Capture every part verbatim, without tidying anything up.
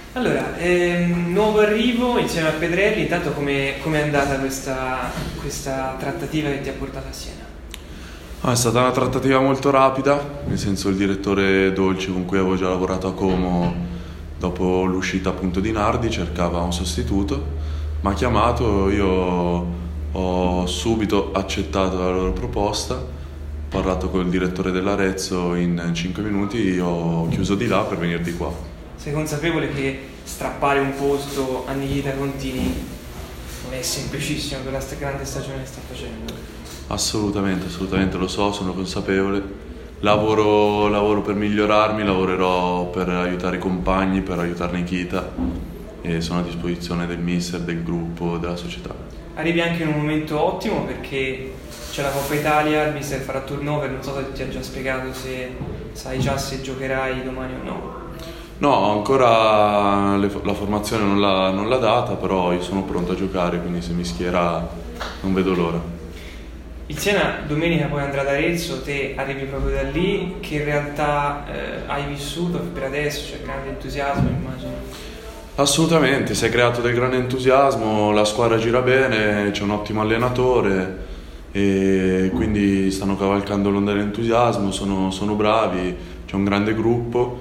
Allora, ehm, nuovo arrivo insieme a Pedrelli, intanto come è andata questa, questa trattativa che ti ha portato a Siena? Ah, è stata una trattativa molto rapida, nel senso il direttore Dolci con cui avevo già lavorato a Como dopo l'uscita appunto di Nardi cercava un sostituto, mi ha chiamato, io ho subito accettato la loro proposta, ho parlato con il direttore dell'Arezzo in cinque minuti, ho chiuso di là per venire di qua. Sei consapevole che strappare un posto a Nikita Contini non è semplicissimo per la grande stagione che sta facendo? Assolutamente, assolutamente lo so, sono consapevole. Lavoro, lavoro per migliorarmi, lavorerò per aiutare i compagni, per aiutare Nikita e sono a disposizione del mister, del gruppo, della società. Arrivi anche in un momento ottimo perché c'è la Coppa Italia, il mister farà turnover, non so se ti ha già spiegato se sai già se giocherai domani o no. No, ancora le, la formazione non l'ha, non l'ha data, però io sono pronto a giocare, quindi se mi schiera non vedo l'ora. Il Siena domenica poi andrà ad Arezzo, te arrivi proprio da lì, che in realtà eh, hai vissuto per adesso, c'è grande entusiasmo immagino. Assolutamente, si è creato del grande entusiasmo, la squadra gira bene, c'è un ottimo allenatore e quindi stanno cavalcando l'onda dell'entusiasmo, sono, sono bravi. C'è un grande gruppo,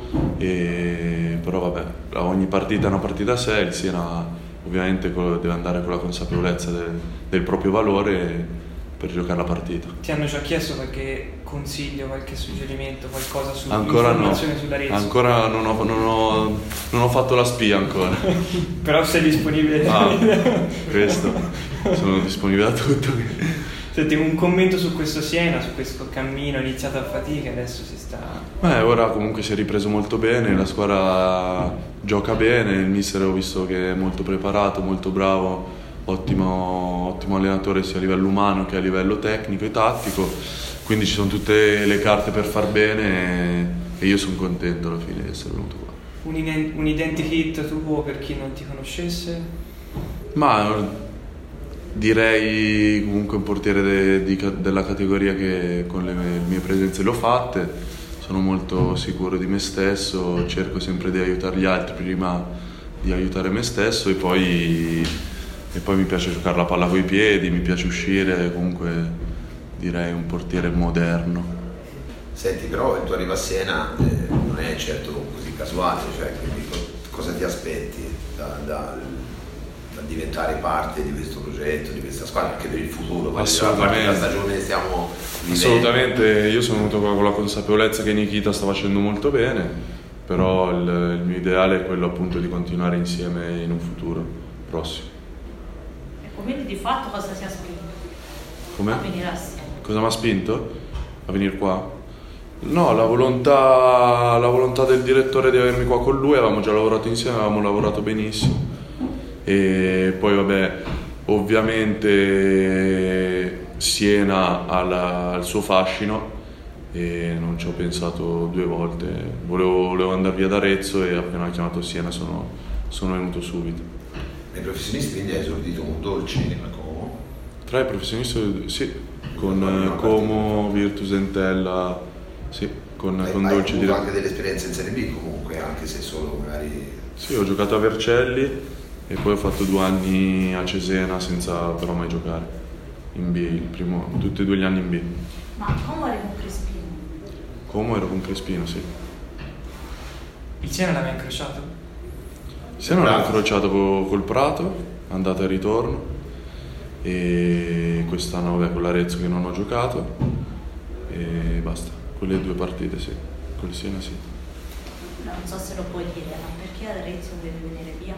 e, però vabbè, ogni partita è una partita a sé, il Siena ovviamente deve andare con la consapevolezza del, del proprio valore per giocare la partita. Ti hanno già chiesto qualche consiglio, qualche suggerimento, qualcosa su ancora informazione no. sull'Arezzo? Ancora non ho, non, ho, non ho fatto la spia ancora. Però sei disponibile? Ah, questo, sono disponibile a tutto. Senti, un commento su questo Siena, su questo cammino iniziato a fatica, adesso si sta... Beh, ora comunque si è ripreso molto bene, la squadra gioca bene, il mister ho visto che è molto preparato, molto bravo, ottimo, ottimo allenatore sia a livello umano che a livello tecnico e tattico, quindi ci sono tutte le carte per far bene e io sono contento alla fine di essere venuto qua. Un, in- un identikit tuo per chi non ti conoscesse? Ma... direi comunque un portiere de, di, della categoria che con le mie presenze le ho fatte, sono molto sicuro di me stesso, cerco sempre di aiutare gli altri prima di aiutare me stesso e poi, e poi mi piace giocare la palla coi piedi, mi piace uscire, comunque direi un portiere moderno. Senti, però il tuo arrivo a Siena eh, non è certo così casuale, cioè, quindi cosa ti aspetti da, da da diventare parte di questo progetto, di questa squadra, anche per il futuro? Assolutamente. La stagione stiamo vivendo. Assolutamente, io sono venuto qua con la consapevolezza che Nikita sta facendo molto bene, però il, il mio ideale è quello appunto di continuare insieme in un futuro prossimo. Ecco, quindi di fatto cosa ti ha spinto? Come? A venire a Siena? Cosa mi ha spinto a venire qua? No, la volontà, la volontà del direttore di avermi qua con lui, avevamo già lavorato insieme, avevamo lavorato benissimo. E poi vabbè, ovviamente Siena ha la, il suo fascino e non ci ho pensato due volte, volevo, volevo andare via da Arezzo e appena ho chiamato Siena sono, sono venuto subito. Nei professionisti quindi hai esordito con Dolci a Como? Tra i professionisti sì, con Como, Virtus Entella, sì, con, hai, con hai Dolci. Hai avuto dire... anche delle esperienze in Serie B comunque, anche se solo magari... Sì, ho giocato a Vercelli e poi ho fatto due anni a Cesena senza però mai giocare in B, il primo, tutti e due gli anni in B. Ma come eri con Crespino? Como ero con Crespino, sì. Il Siena l'aveva incrociato? Il Siena l'ho incrociato col, col Prato, andata e ritorno, e quest'anno vabbè con l'Arezzo che non ho giocato e basta, quelle due partite sì, col Siena sì. Non so se lo puoi dire, ma perché Arezzo deve venire via?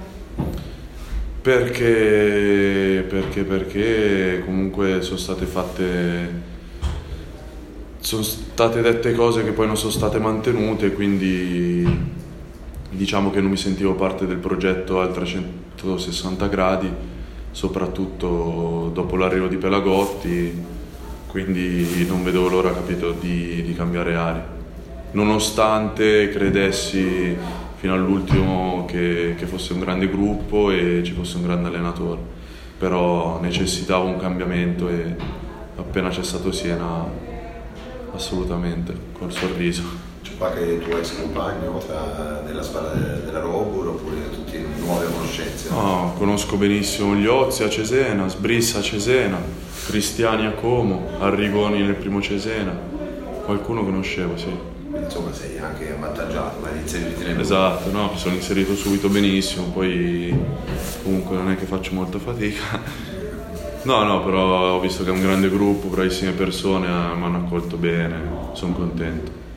Perché, perché, perché comunque sono state fatte, sono state dette cose che poi non sono state mantenute, quindi diciamo che non mi sentivo parte del progetto al trecentosessanta gradi, soprattutto dopo l'arrivo di Pelagotti, quindi non vedevo l'ora, capito, di, di cambiare aria. Nonostante credessi fino all'ultimo che, che fosse un grande gruppo e ci fosse un grande allenatore, però necessitavo un cambiamento e appena c'è stato Siena assolutamente, col sorriso. C'è qualche tuo ex compagno tra, nella squadra della Robur oppure tutti conosco benissimo gli Ozzi a Cesena, Sbrissa a Cesena, Cristiani a Como, Arrigoni nel primo Cesena, qualcuno conoscevo, sì. Quindi insomma sei anche avvantaggiato, ma inserirti nel Esatto, no, mi sono inserito subito benissimo, poi comunque non è che faccio molta fatica. No, no, però ho visto che è un grande gruppo, bravissime persone, mi hanno accolto bene, sono contento.